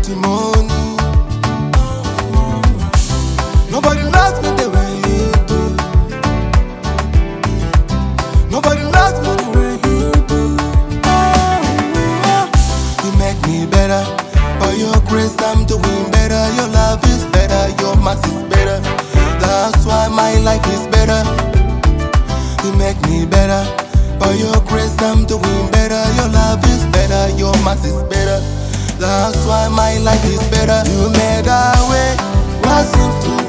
the money. Nobody loves me the way you do. Nobody loves me the way you do. You make me better. By your grace I'm doing better. Your love is better. Your mercy is better. That's why my life is better. You make me better. By your grace I'm doing better. Your love is better. Your mercy is better. That's why my life is better. You made a way. Wasn't